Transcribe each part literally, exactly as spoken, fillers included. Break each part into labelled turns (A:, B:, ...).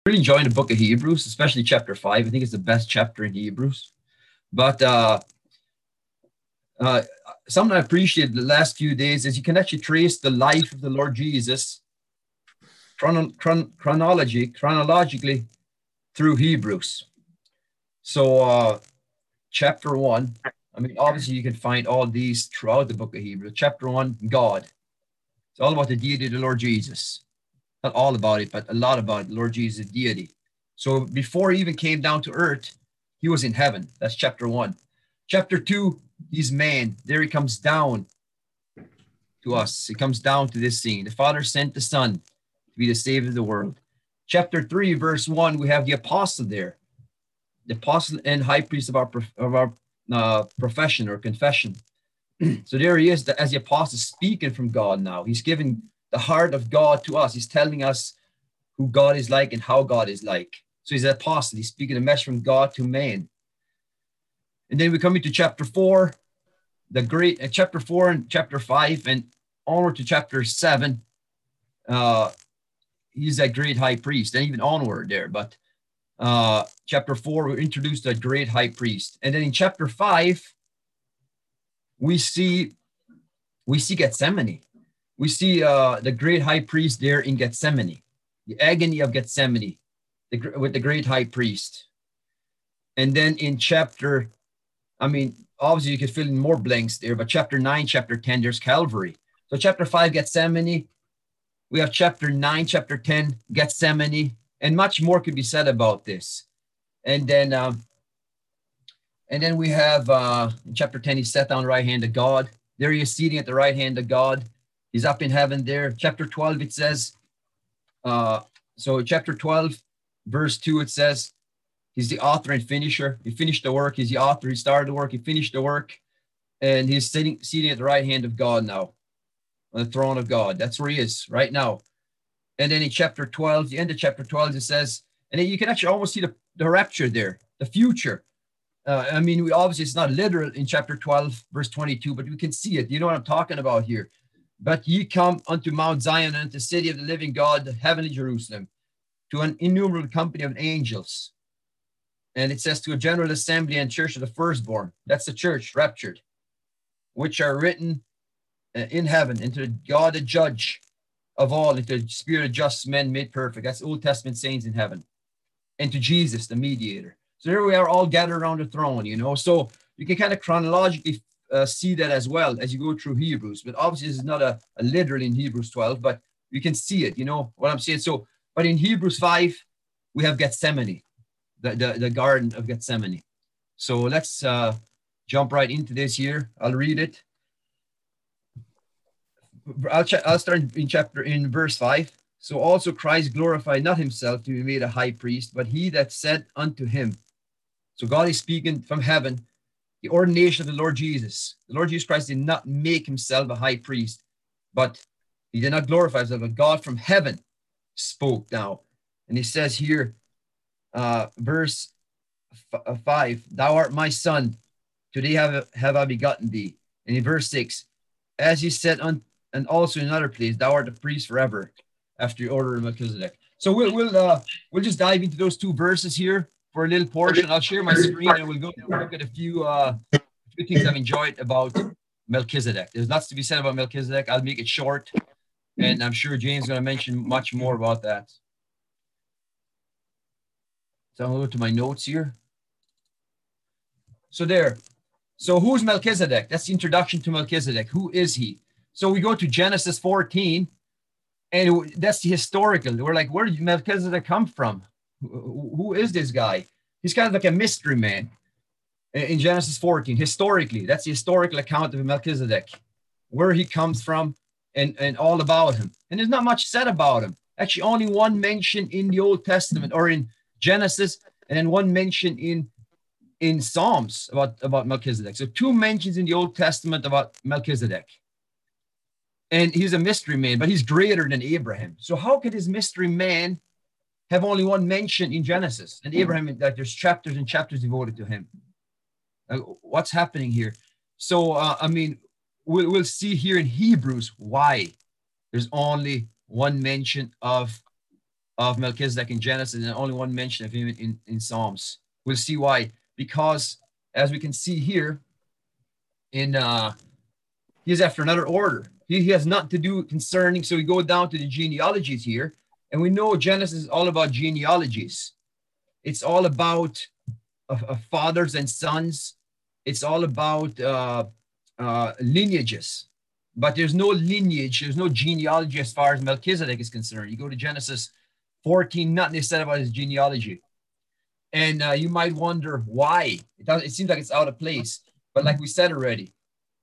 A: Really enjoying the book of Hebrews, especially chapter five. I think it's the best chapter in Hebrews. But uh, uh, something I appreciated the last few days is you can actually trace the life of the Lord Jesus chrono- chron- chronology, chronologically through Hebrews. So, uh, chapter one, I mean, obviously you can find all these throughout the book of Hebrews. Chapter one, God. It's all about the deity of the Lord Jesus. Not all about it, but a lot about the Lord Jesus' deity. So before he even came down to earth, he was in heaven. That's chapter one. Chapter two, he's man. There he comes down to us. He comes down to this scene. The Father sent the Son to be the Savior of the world. Chapter three, verse one, we have the apostle there, the apostle and high priest of our of our uh, profession or confession. So there he is, as the apostle speaking from God now. He's giving the heart of God to us. He's telling us who God is like and how God is like. So he's an apostle. He's speaking a message from God to man. And then we come into chapter four, the great uh, chapter four and chapter five, and onward to chapter seven. Uh, he's that great high priest, and even onward there. But uh, chapter four, we're introduced to a great high priest, and then in chapter five, we see we see Gethsemane. We see uh, the great high priest there in Gethsemane, the agony of Gethsemane, the, with the great high priest. And then in chapter, I mean, obviously you could fill in more blanks there, but chapter nine, chapter ten, there's Calvary. So chapter five, Gethsemane. We have chapter nine, chapter ten, Gethsemane, and much more could be said about this. And then, um, and then we have uh, in chapter ten, he's set down the right hand of God. There he is seating at the right hand of God. He's up in heaven there. Chapter twelve, it says, uh, so chapter twelve, verse two, it says, he's the author and finisher. He finished the work. He's the author. He started the work. He finished the work. And he's sitting, seating at the right hand of God now, on the throne of God. That's where he is right now. And then in chapter twelve, the end of chapter twelve, it says, and then you can actually almost see the, the rapture there, the future. Uh, I mean, we obviously, it's not literal in chapter twelve, verse twenty-two, but we can see it. You know what I'm talking about here. But ye come unto Mount Zion, and unto the city of the living God, the heavenly Jerusalem, to an innumerable company of angels. And it says to a general assembly and church of the firstborn. That's the church, raptured, which are written uh, in heaven, into God, the judge of all, into the spirit of just men made perfect. That's Old Testament saints in heaven. And to Jesus, the mediator. So here we are all gathered around the throne, you know. So you can kind of chronologically uh, see that as well as you go through Hebrews. But obviously, this is not a, a literal in Hebrews twelve, but you can see it, you know what I'm saying. So, but in Hebrews five, we have Gethsemane, the, the, the Garden of Gethsemane. So let's uh, jump right into this here. I'll read it. I'll, ch- I'll start in chapter, in verse five. So also Christ glorified not himself to be made a high priest, but he that said unto him. So God is speaking from heaven, the ordination of the Lord Jesus. The Lord Jesus Christ did not make himself a high priest, but he did not glorify himself, but God from heaven spoke now. And he says here, uh, verse f- five, thou art my son, today have, have I begotten thee. And in verse six, as he said, un- and also in another place, thou art a priest forever, after the order of Melchizedek. So we'll we'll uh, we'll just dive into those two verses here for a little portion. I'll share my screen and we'll go look at a few uh, few things I've enjoyed about Melchizedek. There's lots to be said about Melchizedek. I'll make it short, and I'm sure James is going to mention much more about that. So I'll go to my notes here. So there. So who's Melchizedek? That's the introduction to Melchizedek. Who is he? So we go to Genesis fourteen, and that's the historical. We're like, where did Melchizedek come from? Who is this guy? He's kind of like a mystery man in Genesis fourteen. Historically, that's the historical account of Melchizedek, where he comes from and, and all about him. And there's not much said about him. Actually, only one mention in the Old Testament or in Genesis, and then one mention in in Psalms about, about Melchizedek. So two mentions in the Old Testament about Melchizedek. And he's a mystery man, but he's greater than Abraham. So how could this mystery man have only one mention in Genesis? And Abraham, like there's chapters and chapters devoted to him. Uh, what's happening here? So, uh, I mean, we'll, we'll see here in Hebrews why there's only one mention of of Melchizedek in Genesis and only one mention of him in, in Psalms. We'll see why. Because as we can see here, in uh, he is after another order. He, he has nothing to do concerning. So we go down to the genealogies here, and we know Genesis is all about genealogies. It's all about uh, uh, fathers and sons. It's all about uh, uh, lineages. But there's no lineage, there's no genealogy as far as Melchizedek is concerned. You go to Genesis fourteen, nothing is said about his genealogy. And uh, you might wonder why. It, does, it seems like it's out of place. But like we said already,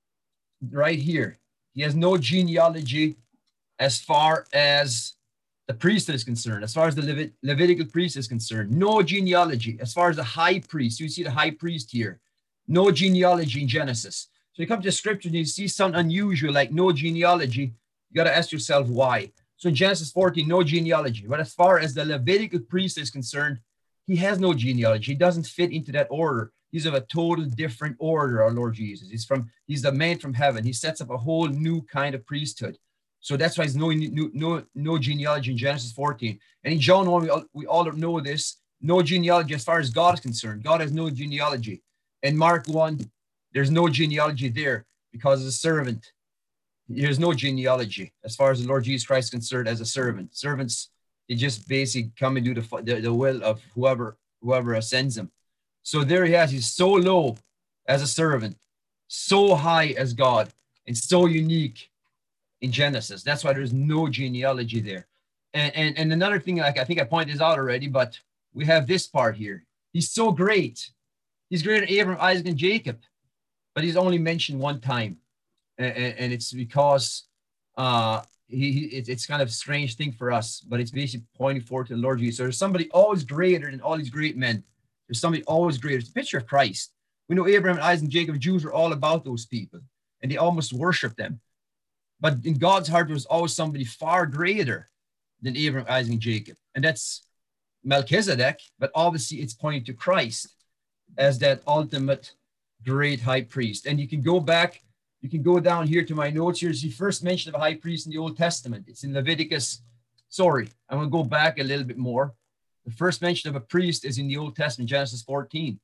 A: right here, he has no genealogy as far as the priesthood is concerned, as far as the Levit Levitical priest is concerned. No genealogy. As far as the high priest, you see the high priest here. No genealogy in Genesis. So you come to scripture and you see something unusual like no genealogy. You got to ask yourself why. So in Genesis fourteen, no genealogy. But as far as the Levitical priest is concerned, he has no genealogy. He doesn't fit into that order. He's of a total different order, our Lord Jesus. He's from, he's the man from heaven. He sets up a whole new kind of priesthood. So that's why there's no, no, no genealogy in Genesis fourteen. And in John one, we all, we all know this. No genealogy as far as God is concerned. God has no genealogy. In Mark one, there's no genealogy there because as a servant, there's no genealogy as far as the Lord Jesus Christ is concerned as a servant. Servants, they just basically come and do the, the, the will of whoever, whoever sends them. So there he has, he's so low as a servant, so high as God, and so unique in Genesis. That's why there's no genealogy there. And, and, and another thing, like I think I pointed this out already, but we have this part here. He's so great. He's greater than Abraham, Isaac, and Jacob. But he's only mentioned one time, and, and it's because uh, he, he it's kind of a strange thing for us, but it's basically pointing forward to the Lord Jesus. So there's somebody always greater than all these great men. There's somebody always greater. It's a picture of Christ. We know Abraham, Isaac, and Jacob, Jews are all about those people, and they almost worship them. But in God's heart, there was always somebody far greater than Abraham, Isaac, and Jacob, and that's Melchizedek. But obviously, it's pointing to Christ as that ultimate great high priest. And you can go back, you can go down here to my notes. Here's the first mention of a high priest in the Old Testament. It's in Leviticus. Sorry, I'm going to go back a little bit more. The first mention of a priest is in the Old Testament, Genesis fourteen.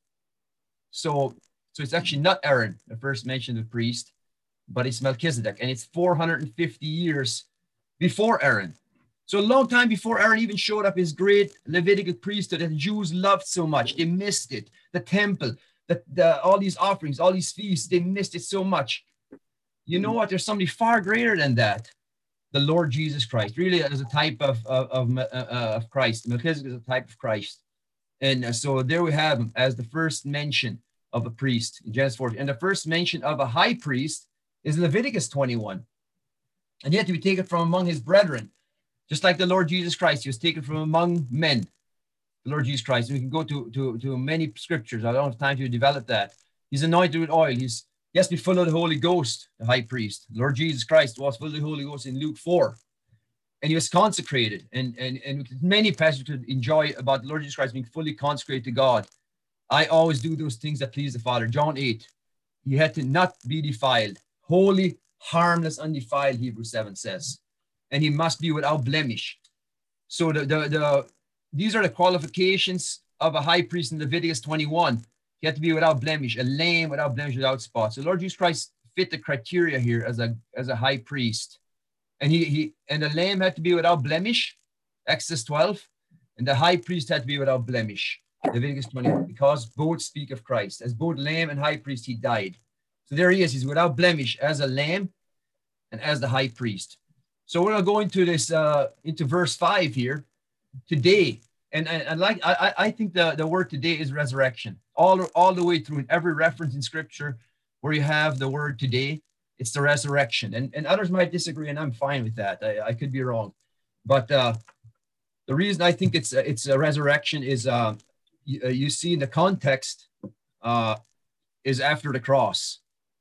A: So, so it's actually not Aaron, the first mention of a priest, but it's Melchizedek. And it's four hundred fifty years before Aaron. So a long time before Aaron even showed up, his great Levitical priesthood that the Jews loved so much. They missed it. The temple, the, the, all these offerings, all these feasts, they missed it so much. You know what? There's somebody far greater than that. The Lord Jesus Christ, really as a type of, of, of, uh, of Christ. Melchizedek is a type of Christ. And uh, so there we have him as the first mention of a priest in Genesis fourteen. And the first mention of a high priest is Leviticus twenty-one. And he had to be taken from among his brethren. Just like the Lord Jesus Christ, he was taken from among men. The Lord Jesus Christ. And we can go to, to, to many scriptures. I don't have time to develop that. He's anointed with oil. He's He has to be full of the Holy Ghost, the high priest. The Lord Jesus Christ was full of the Holy Ghost in Luke four. And he was consecrated. And, and, and many passages could enjoy about the Lord Jesus Christ being fully consecrated to God. I always do those things that please the Father. John eight. He had to not be defiled. Holy, harmless, undefiled, Hebrews seven says. And he must be without blemish. So the, the, the, these are the qualifications of a high priest in Leviticus twenty-one. He had to be without blemish, a lamb without blemish, without spot. So Lord Jesus Christ fit the criteria here as a, as a high priest. And he, he and the lamb had to be without blemish, Exodus twelve, and the high priest had to be without blemish, Leviticus twenty-one, because both speak of Christ. As both lamb and high priest, he died. So there he is. He's without blemish as a lamb and as the high priest. So we're going to go into this, uh, into verse five here, today. And, and, and like, I, I think the, the word today is resurrection. All, all the way through in every reference in scripture where you have the word today, it's the resurrection. And, and others might disagree, and I'm fine with that. I, I could be wrong. But uh, the reason I think it's, it's a resurrection is uh, you, you see in the context uh, is after the cross.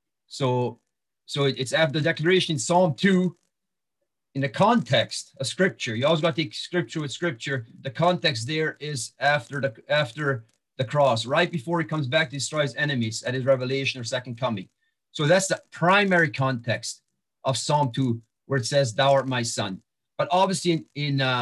A: So, so it's after the declaration in Psalm two. In the context of scripture, you always got to take scripture with scripture. The context there is after the after the cross, right before he comes back to destroy his enemies at his revelation or second coming. So that's the primary context of Psalm two, where it says, "Thou art my son." But obviously, in in, uh,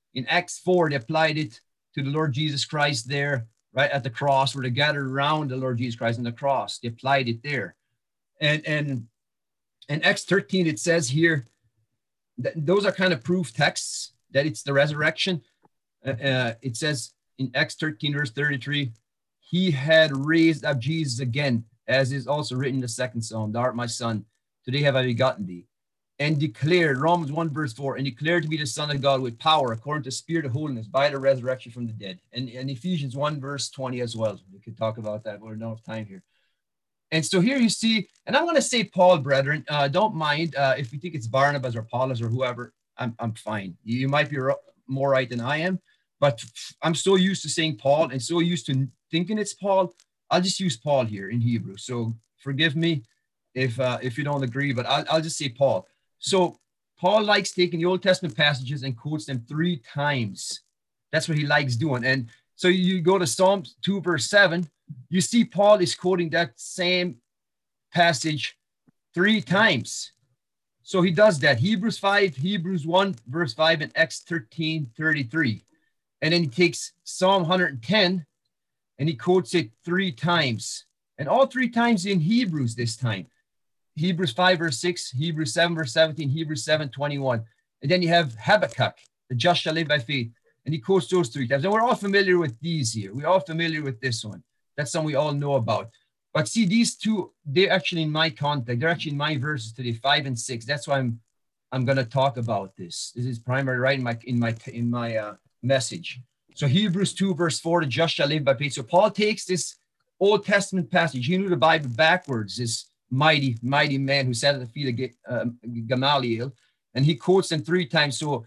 A: In Acts four, they applied it to the Lord Jesus Christ there, right at the cross, where they gathered around the Lord Jesus Christ on the cross. They applied it there. And and in Acts thirteen, it says here that those are kind of proof texts that it's the resurrection. Uh, uh, it says in Acts thirteen, verse thirty-three, he had raised up Jesus again, as is also written in the second psalm, thou art my son, today have I begotten thee. And declared, Romans one, verse four, and declared to be the Son of God with power, according to the Spirit of holiness, by the resurrection from the dead. And, and Ephesians one, verse twenty as well. We could talk about that, but we don't have time here. And so here you see, and I'm going to say Paul, brethren, uh, don't mind uh, if you think it's Barnabas or Paulus or whoever, I'm, I'm fine. You, you might be more right than I am, but I'm so used to saying Paul and so used to thinking it's Paul, I'll just use Paul here in Hebrew. So forgive me if uh, if you don't agree, but I'll, I'll just say Paul. So Paul likes taking the Old Testament passages and quotes them three times. That's what he likes doing. And so you go to Psalms two, verse seven, you see Paul is quoting that same passage three times. So he does that. Hebrews five, Hebrews one, verse five, and Acts thirteen, thirty-three. And then he takes Psalm one ten and he quotes it three times. And all three times in Hebrews this time. Hebrews five, verse six, Hebrews seven, verse seventeen, Hebrews seven, twenty-one. And then you have Habakkuk, the just shall live by faith. And he quotes those three times. And we're all familiar with these here. We're all familiar with this one. That's something we all know about. But see, these two, they're actually in my context. They're actually in my verses today, five and six. That's why I'm I'm going to talk about this. This is primary right in my in my in my uh, message. So Hebrews two, verse four, the just shall live by faith. So Paul takes this Old Testament passage. He knew the Bible backwards, this mighty, mighty man who sat at the feet of uh, Gamaliel, and he quotes them three times. So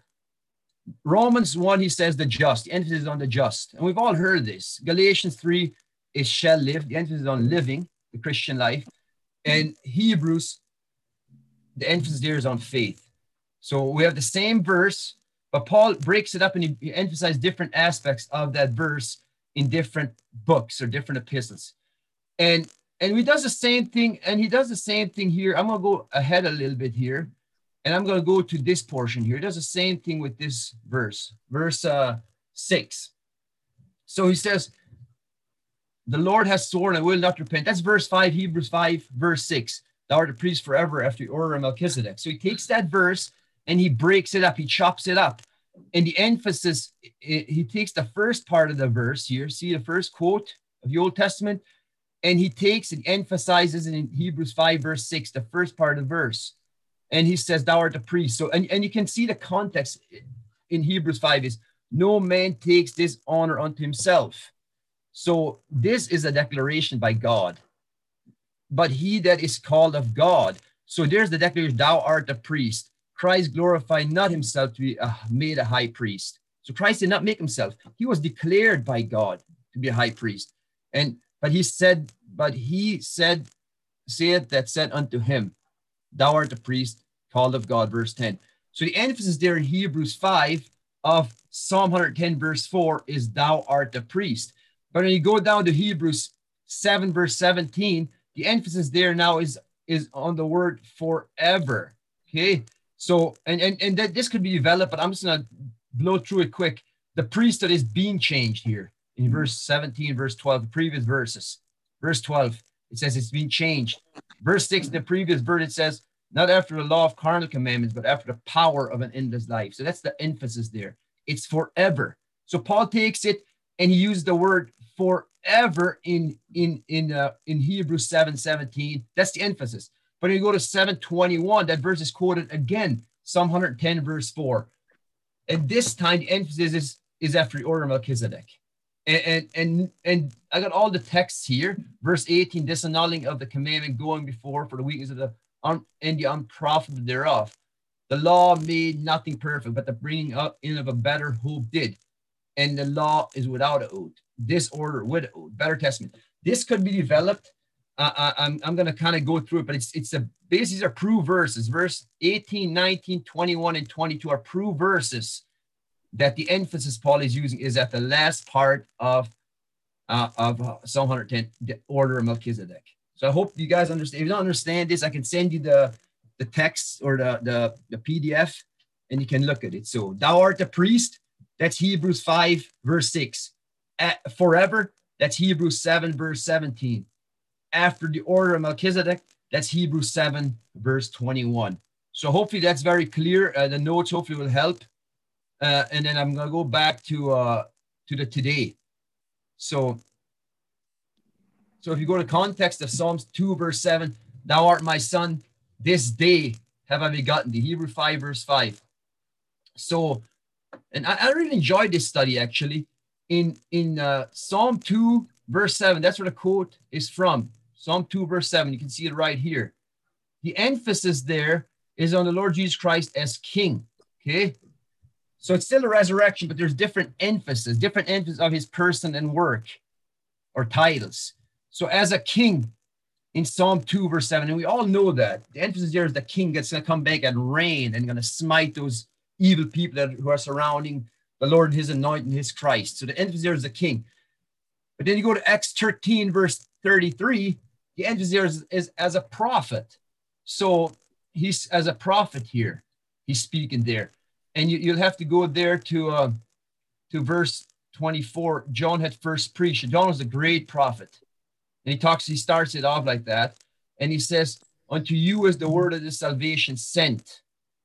A: Romans one, he says the just, the emphasis is on the just. And we've all heard this. Galatians three is shall live, the emphasis is on living, the Christian life. And Hebrews, the emphasis there is on faith. So we have the same verse, but Paul breaks it up and he, he emphasizes different aspects of that verse in different books or different epistles. And And he does the same thing, and he does the same thing here. I'm going to go ahead a little bit here, and I'm going to go to this portion here. He does the same thing with this verse, verse uh, six. So he says, the Lord has sworn and will not repent. That's verse five, Hebrews five, verse six. Thou art a priest forever after the order of Melchizedek. So he takes that verse, and he breaks it up. He chops it up. And the emphasis, he takes the first part of the verse here. See the first quote of the Old Testament? And he takes and emphasizes in Hebrews five, verse six, the first part of the verse. And he says, thou art a priest. So, and, and you can see the context in Hebrews five is, no man takes this honor unto himself. So this is a declaration by God. But he that is called of God. So there's the declaration, thou art a priest. Christ glorified not himself to be uh, made a high priest. So Christ did not make himself. He was declared by God to be a high priest. And But he said, but he said, saith that said unto him, thou art a priest, called of God, verse ten. So the emphasis there in Hebrews five of Psalm one ten, verse four is thou art a priest. But when you go down to Hebrews seven, verse seventeen, the emphasis there now is, is on the word forever. Okay. So, and, and, and that this could be developed, but I'm just going to blow through it quick. The priesthood is being changed here. In verse seventeen, verse twelve, the previous verses. Verse twelve, it says it's been changed. Verse six, the previous verse, it says, not after the law of carnal commandments, but after the power of an endless life. So that's the emphasis there. It's forever. So Paul takes it and he used the word forever in, in, in, uh, in Hebrews seven seventeen. That's the emphasis. But when you go to seven twenty-one, that verse is quoted again, Psalm one ten, verse four. And this time the emphasis is, is after the order of Melchizedek. And, and and and I got all the texts here. Verse eighteen, disannulling of the commandment going before for the weakness of the un, and the unprofitable thereof. The law made nothing perfect, but the bringing up in of a better hope did. And the law is without a oath. This order with oath, better testament. This could be developed. Uh, I, I'm I'm gonna kind of go through it, but it's it's a these are proof verses. Verse eighteen, nineteen, twenty-one, and twenty-two are proof verses that the emphasis Paul is using is at the last part of uh, of uh, Psalm one ten, the order of Melchizedek. So I hope you guys understand. If you don't understand this, I can send you the, the text or the, the, the P D F and you can look at it. So thou art a priest. That's Hebrews five, verse six. At, forever, that's Hebrews seven, verse seventeen. After the order of Melchizedek, that's Hebrews seven, verse twenty-one. So hopefully that's very clear. Uh, the notes hopefully will help. Uh, and then I'm going to go back to uh, to the today. So, so if you go to context of Psalms two, verse seven, thou art my son, this day have I begotten thee. Hebrews five, verse five. So, and I, I really enjoyed this study actually. In, in uh, Psalm two, verse seven, that's where the quote is from. Psalm two, verse seven, you can see it right here. The emphasis there is on the Lord Jesus Christ as king, okay? So it's still a resurrection, but there's different emphasis, different emphasis of his person and work or titles. So as a king in Psalm two, verse seven, and we all know that, the emphasis there is the king that's going to come back and reign and going to smite those evil people that, who are surrounding the Lord and his anointing, his Christ. So the emphasis there is the king. But then you go to Acts thirteen, verse thirty-three, the emphasis there is, is as a prophet. So he's as a prophet here, he's speaking there. And you, you'll have to go there to, uh, to verse twenty-four. John had first preached. John was a great prophet. And he talks, he starts it off like that. And he says, unto you is the word of the salvation sent.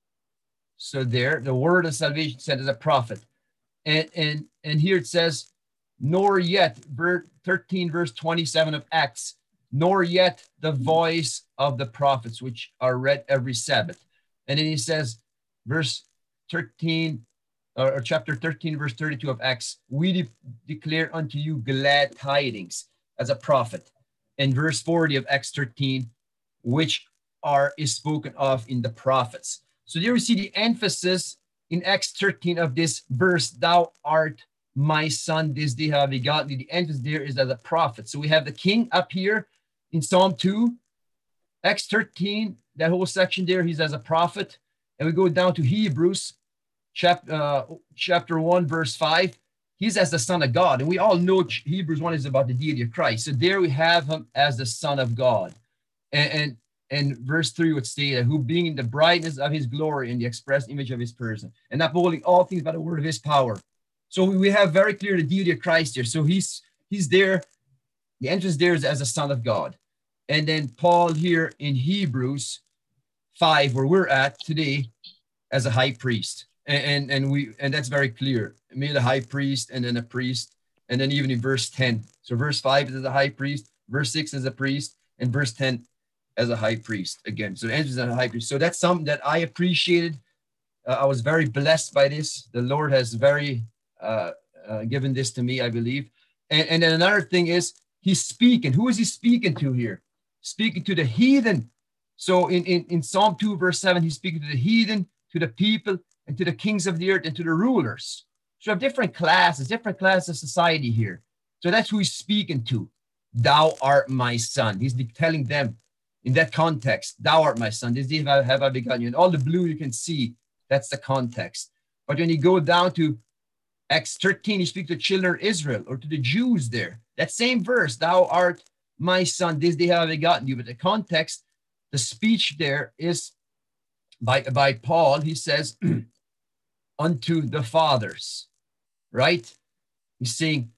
A: So there, the word of salvation sent as a prophet. And, and, and here it says, nor yet, verse thirteen, verse twenty-seven of Acts, nor yet the voice of the prophets, which are read every Sabbath. And then he says, verse thirteen, or, or chapter thirteen, verse thirty-two of Acts, we de declare unto you glad tidings as a prophet. And verse forty of Acts thirteen, which are is spoken of in the prophets. So there we see the emphasis in Acts thirteen of this verse, thou art my son, this day have I begotten thee. The emphasis there is as a prophet. So we have the king up here in Psalm two, Acts thirteen, that whole section there, he's as a prophet. And we go down to Hebrews chapter, uh, chapter one, verse five. He's as the son of God. And we all know Hebrews one is about the deity of Christ. So there we have him as the son of God. And, and, and verse three would say that who being in the brightness of his glory and the express image of his person, and upholding all things by the word of his power. So we have very clear the deity of Christ here. So he's, he's there. The entrance there is as a son of God. And then Paul here in Hebrews five, where we're at today, as a high priest. And, and, and we and that's very clear. Made a high priest and then a priest. And then even in verse ten. So verse five is as a high priest, verse six as a priest, and verse ten as a high priest again. So the entrance as a high priest. So that's something that I appreciated. Uh, I was very blessed by this. The Lord has very uh, uh, given this to me, I believe. And, and then another thing is he's speaking. Who is he speaking to here? Speaking to the heathen. So in, in, in Psalm two, verse seven, he's speaking to the heathen, to the people, and to the kings of the earth, and to the rulers. So we have different classes, different classes of society here. So that's who he's speaking to. Thou art my son. He's telling them in that context, thou art my son. This day have I begotten you. And all the blue you can see, that's the context. But when you go down to Acts thirteen, you speak to children of Israel or to the Jews there. That same verse, thou art my son, this day have I begotten you. But the context, the speech there is by, by Paul. He says, unto the fathers, right? He's saying,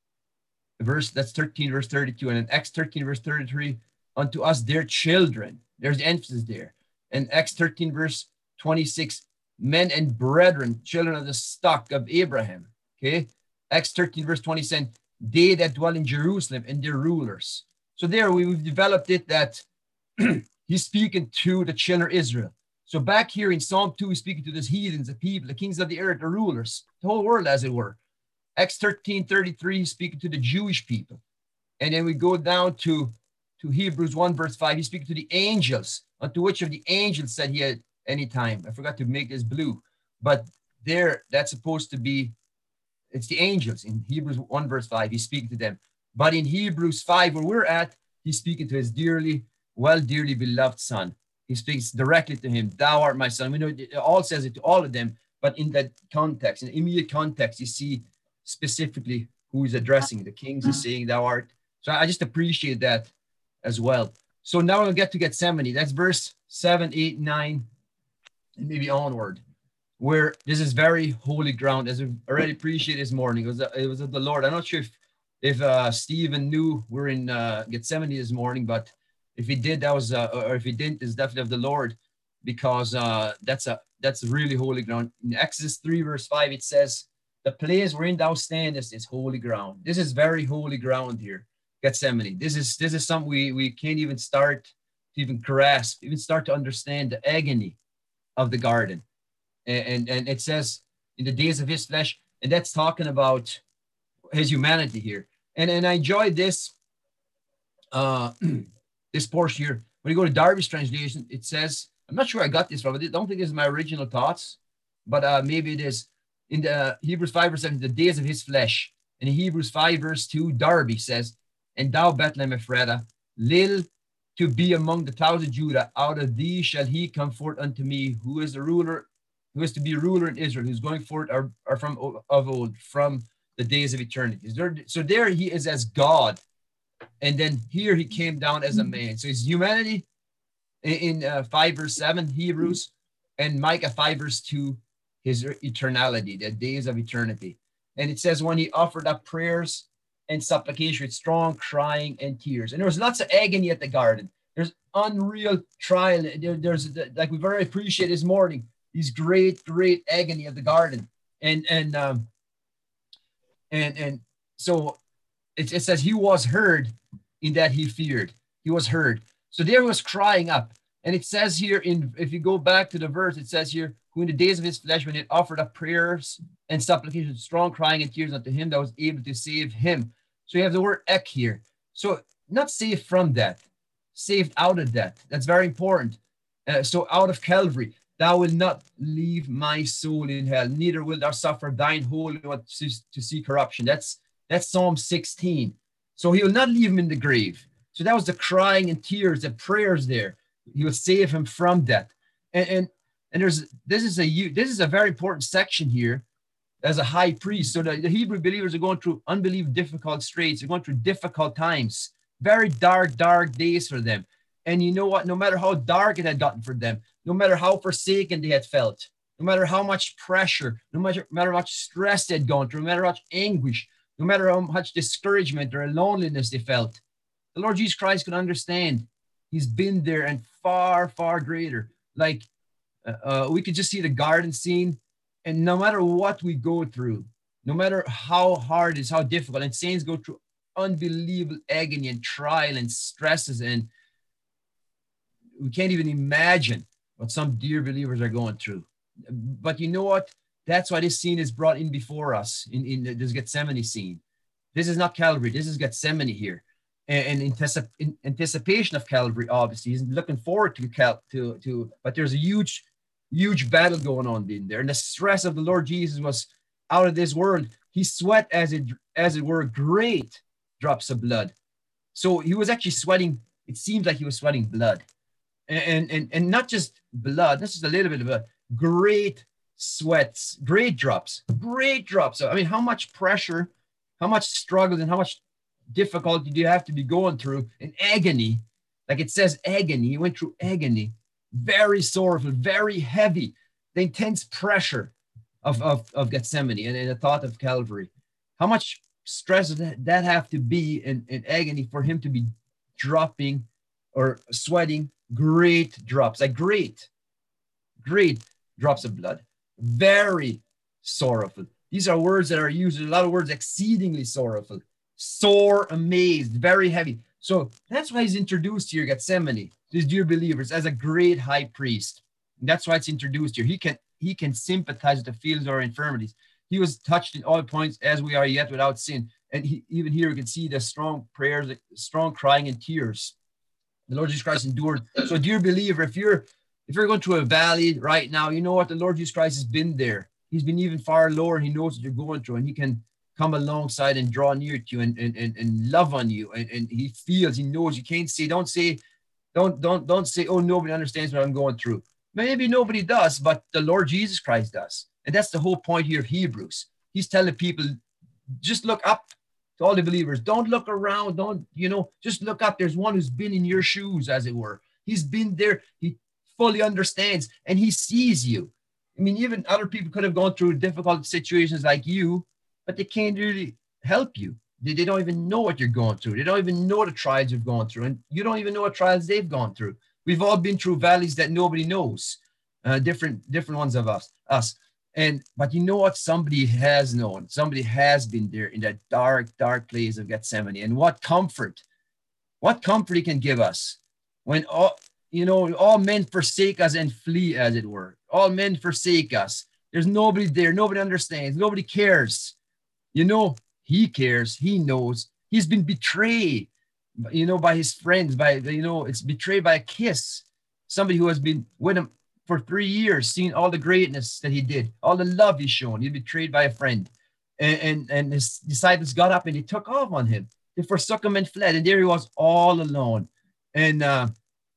A: verse, that's thirteen, verse thirty-two. And in Acts thirteen, verse thirty-three, unto us, their children. There's the emphasis there. And Acts thirteen, verse twenty-six, men and brethren, children of the stock of Abraham. Okay. Acts thirteen, verse twenty-seven, they that dwell in Jerusalem and their rulers. So there we, we've developed it that he's speaking to the children of Israel. So back here in Psalm two, he's speaking to the heathens, the people, the kings of the earth, the rulers, the whole world, as it were. Acts thirteen, thirty-three, he's speaking to the Jewish people. And then we go down to, to Hebrews one, verse five, he's speaking to the angels. Unto which of the angels said he had any time? I forgot to make this blue. But there, that's supposed to be, it's the angels. In Hebrews one, verse five, he's speaking to them. But in Hebrews five, where we're at, he's speaking to his dearly, well, dearly beloved son. He speaks directly to him. Thou art my son. We know it all says it to all of them, but in that context, in the immediate context, you see specifically who he's addressing. The kings is saying, thou art. So I just appreciate that as well. So now we'll get to Gethsemane. That's verse seven, eight, nine, and maybe onward. where this is very holy ground, as we already appreciated this morning. It was, it was of the Lord. I'm not sure if, if uh, Stephen knew we're in uh, Gethsemane this morning, but if he did, that was, uh, or if he didn't, it's definitely of the Lord, because uh, that's a that's really holy ground. In Exodus three, verse five, it says, the place wherein thou standest is holy ground. This is very holy ground here, Gethsemane. This is this is something we, we can't even start to even grasp, even start to understand the agony of the garden. And, and, and it says, in the days of his flesh, and that's talking about his humanity here. And, and I enjoyed this, uh, this portion here. When you go to Darby's translation, it says, I'm not sure I got this from, I don't think this is my original thoughts, but uh, maybe it is. In the Hebrews five verse seven, the days of his flesh. In Hebrews five verse two, Darby says, and thou Bethlehem Ephrathah, little to be among the towns of Judah, out of thee shall he come forth unto me, who is the ruler, who is to be a ruler in Israel, who's going forth are, are from of old, from the days of eternity. So there he is as God, and then here he came down as a man. So his humanity in uh, five verse seven, Hebrews, and Micah five verse two, his eternality, the days of eternity. And it says, when he offered up prayers and supplication with strong crying and tears. And there was lots of agony at the garden. There's unreal trial. There, there's, like we've already appreciated this morning, these great, great agony of the garden. And, and, um, and, and so it, it says he was heard in that he feared. He was heard. So there was crying up. And it says here, in if you go back to the verse, it says here, who in the days of his flesh, when it offered up prayers and supplications, strong crying and tears unto him that was able to save him. So you have the word ek here. So not saved from death, saved out of death. That's very important. Uh, so out of Calvary, thou wilt not leave my soul in hell, neither wilt thou suffer thine Holy One to, to see corruption. That's, that's Psalm sixteen. So he will not leave him in the grave. So that was the crying and tears, the prayers there. He will save him from death. And, and And there's this is a this is a very important section here as a high priest. So the, the Hebrew believers are going through unbelievable difficult straits. They're going through difficult times, very dark, dark days for them. And you know what? No matter how dark it had gotten for them, no matter how forsaken they had felt, no matter how much pressure, no matter, no matter how much stress they had gone through, no matter how much anguish, no matter how much discouragement or loneliness they felt, the Lord Jesus Christ could understand. He's been there and far, far greater. Like, Uh, we could just see the garden scene, and no matter what we go through, no matter how hard it is, how difficult, and saints go through unbelievable agony and trial and stresses, and we can't even imagine what some dear believers are going through. But you know what? That's why this scene is brought in before us in, in this Gethsemane scene. This is not Calvary. This is Gethsemane here. And in, in anticipation of Calvary, obviously, he's looking forward to Cal to, to, but there's a huge huge battle going on in there. And the stress of the Lord Jesus was out of this world. He sweat as it, as it were, great drops of blood. So he was actually sweating. It seems like he was sweating blood. And, and, and not just blood, this is a little bit of a great sweats, great drops, great drops. So, I mean, how much pressure, how much struggle, and how much difficulty do you have to be going through in agony? Like it says agony, he went through agony. Very sorrowful, very heavy, the intense pressure of, of, of Gethsemane and, and the thought of Calvary. How much stress does that, that have to be in, in agony for him to be dropping or sweating great drops, like great, great drops of blood. Very sorrowful. These are words that are used, a lot of words, exceedingly sorrowful, sore, amazed, very heavy. So that's why he's introduced here, Gethsemane, these dear believers, as a great high priest. And that's why it's introduced here. He can he can sympathize with the feelings of our infirmities. He was touched in all points as we are yet without sin. And he, even here, we can see the strong prayers, the strong crying and tears. The Lord Jesus Christ endured. So, dear believer, if you're if you're going through a valley right now, you know what? The Lord Jesus Christ has been there. He's been even far lower. He knows what you're going through, and he can come alongside and draw near to you and, and, and, and love on you. And, and he feels, he knows. You can't say, don't say, don't, don't, don't say, oh, nobody understands what I'm going through. Maybe nobody does, but the Lord Jesus Christ does. And that's the whole point here of Hebrews. He's telling people, just look up to all the believers. Don't look around. Don't, you know, just look up. There's one who's been in your shoes, as it were. He's been there. He fully understands, and he sees you. I mean, even other people could have gone through difficult situations like you, but they can't really help you. They, they don't even know what you're going through. They don't even know the trials you've gone through. And you don't even know what trials they've gone through. We've all been through valleys that nobody knows, uh, different, different ones of us, us. And, but you know what? Somebody has known, somebody has been there in that dark, dark place of Gethsemane. And what comfort, what comfort he can give us when all, you know, all men forsake us and flee, as it were. All men forsake us. There's nobody there. Nobody understands. Nobody cares. You know, he cares. He knows. He's been betrayed, you know, by his friends, by, you know, it's betrayed by a kiss. Somebody who has been with him for three years, seeing all the greatness that he did, all the love he's shown. He's betrayed by a friend. And, and, and his disciples got up and they took off on him. They forsook him and fled. And there he was all alone. And uh,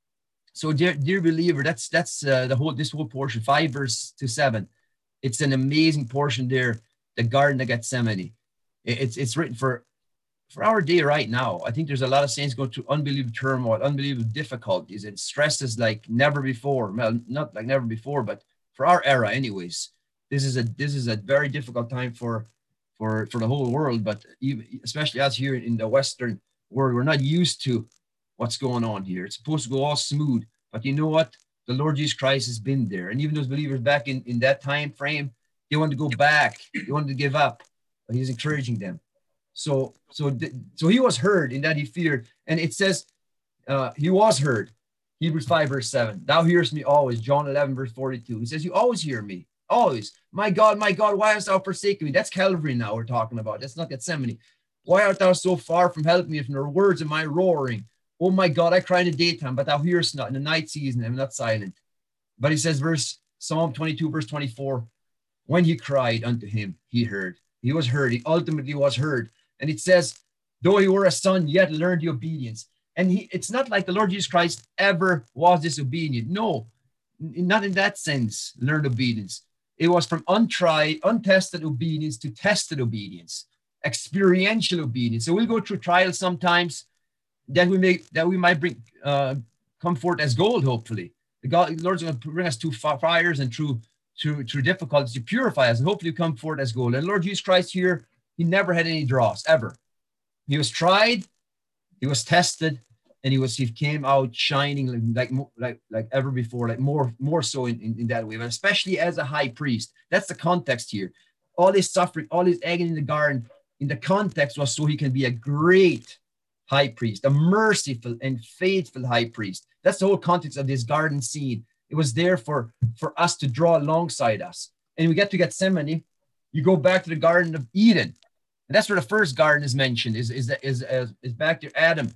A: so, dear, dear believer, that's that's uh, the whole this whole portion, five verse to seven. It's an amazing portion there, the Garden of Gethsemane. It's it's written for for our day right now. I think there's a lot of saints going through unbelievable turmoil, unbelievable difficulties, and stresses like never before. Well, not like never before, but for our era, anyways. This is a this is a very difficult time for for for the whole world, but even, especially us here in the Western world, we're not used to what's going on here. It's supposed to go all smooth, but you know what? The Lord Jesus Christ has been there, and even those believers back in in that time frame, they wanted to go back, they wanted to give up, but He's encouraging them. So, so, so he was heard in that he feared. And it says uh, he was heard. Hebrews five, verse seven. Thou hearest me always. John eleven, verse forty-two. He says, you always hear me. Always. My God, my God, why hast thou forsaken me? That's Calvary now we're talking about. That's not Gethsemane. Why art thou so far from helping me from the words of my roaring? Oh my God, I cry in the daytime, but thou hearest not. In the night season, I'm not silent. But he says, verse Psalm twenty-two, verse twenty-four. When he cried unto him, he heard. He was heard. He ultimately was heard. And it says, though he were a son, yet learned the obedience. And he, it's not like the Lord Jesus Christ ever was disobedient. No, not in that sense, learned obedience. It was from untried, untested obedience to tested obedience, experiential obedience. So we'll go through trials sometimes that we may that we might bring uh, come forth as gold, hopefully. The God, the Lord's going to bring us through fires and through, through, through difficulties to purify us and hopefully come forth as gold. And Lord Jesus Christ here, he never had any dross, ever. He was tried, he was tested, and he was he came out shining like like like, like ever before, like more more so in, in, in that way, but especially as a high priest. That's the context here. All his suffering, all his agony in the garden, in the context was so he can be a great high priest, a merciful and faithful high priest. That's the whole context of this garden scene. It was there for, for us to draw alongside us. And we get to Gethsemane, you go back to the Garden of Eden. And that's where the first garden is mentioned, is, is, is, is, is back to Adam.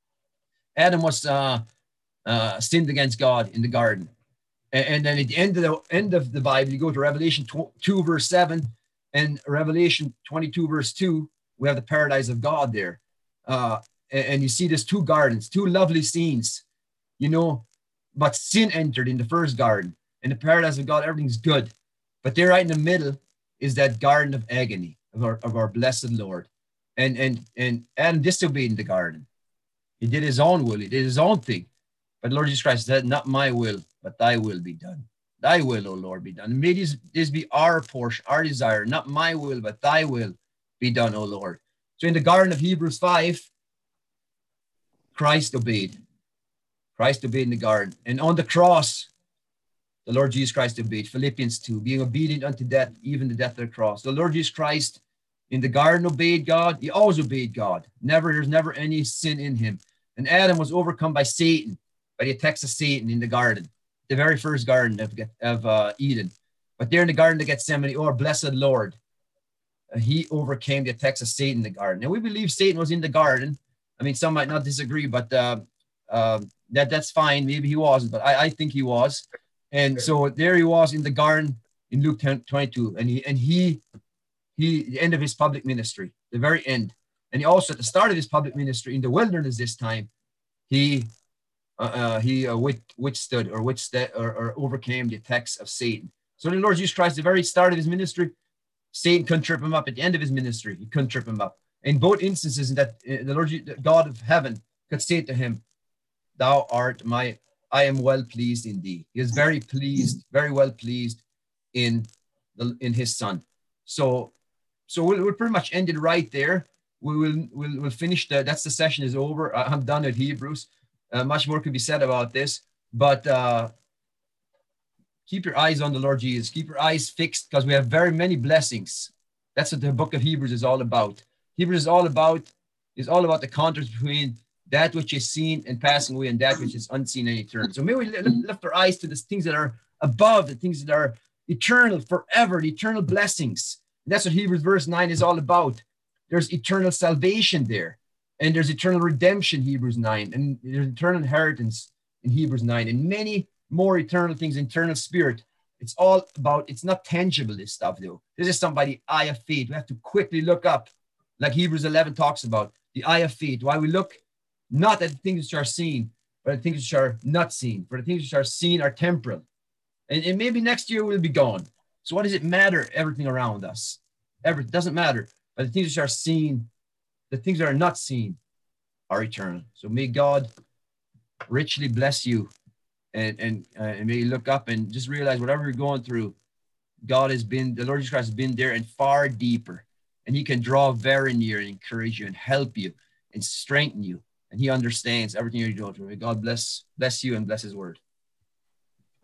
A: Adam was uh, uh, sinned against God in the garden. And, and then at the end of the end of the Bible, you go to Revelation two, verse seven, and Revelation twenty-two, verse two, we have the paradise of God there. Uh, and, and you see there's two gardens, two lovely scenes, you know, but sin entered in the first garden. In the paradise of God, everything's good. But there right in the middle is that garden of agony of our, of our blessed Lord. And, and, and Adam disobeyed in the garden. He did his own will. He did his own thing. But Lord Jesus Christ said, not my will, but thy will be done. Thy will, O Lord, be done. May this, this be our portion, our desire, not my will, but thy will be done, O Lord. So in the Garden of Hebrews five, Christ obeyed. Christ obeyed in the garden. And on the cross, the Lord Jesus Christ obeyed. Philippians two, being obedient unto death, even the death of the cross. The Lord Jesus Christ in the garden obeyed God. He always obeyed God. Never, there's never any sin in him. And Adam was overcome by Satan, by the attacks of Satan in the garden, the very first garden of, of uh, Eden. But there in the Garden of Gethsemane, oh, blessed Lord, uh, he overcame the attacks of Satan in the garden. And we believe Satan was in the garden. I mean, some might not disagree, but uh, uh, that that's fine. Maybe he wasn't, but I, I think he was. And so there he was in the garden in Luke ten, twenty-two. And he, and he, he, the end of his public ministry, the very end. And he also, at the start of his public ministry in the wilderness this time, he uh, uh, he uh, withstood or withstood or, or overcame the attacks of Satan. So the Lord Jesus Christ, the very start of his ministry, Satan couldn't trip him up. At the end of his ministry, he couldn't trip him up. In both instances, that uh, the Lord the God of heaven could say to him, "Thou art my, I am well pleased in thee." He is very pleased, very well pleased in the, in his son. So, so we'll, we'll pretty much end it right there. We will we'll, we'll finish the, that's the session is over. I'm done with Hebrews. Uh, much more could be said about this, but uh, keep your eyes on the Lord Jesus. Keep your eyes fixed because we have very many blessings. That's what the book of Hebrews is all about. Hebrews is all about is all about the contrast between that which is seen and passing away and that which is unseen and eternal. So may we lift our eyes to the things that are above, the things that are eternal forever, the eternal blessings. And that's what Hebrews verse nine is all about. There's eternal salvation there. And there's eternal redemption, Hebrews nine. And there's eternal inheritance in Hebrews nine. And many more eternal things, eternal spirit. It's all about, it's not tangible, this stuff, though. This is somebody eye of faith. We have to quickly look up, like Hebrews eleven talks about, the eye of faith. Why we look not at the things which are seen, but at the things which are not seen. For the things which are seen are temporal. And, and maybe next year we'll be gone. So what does it matter, everything around us? Everything doesn't matter. But the things which are seen, the things that are not seen are eternal. So may God richly bless you. And, and, uh, and may you look up and just realize whatever you're going through, God has been, the Lord Jesus Christ has been there and far deeper. And he can draw very near and encourage you and help you and strengthen you. And he understands everything you're doing. May God bless, bless you and bless his word.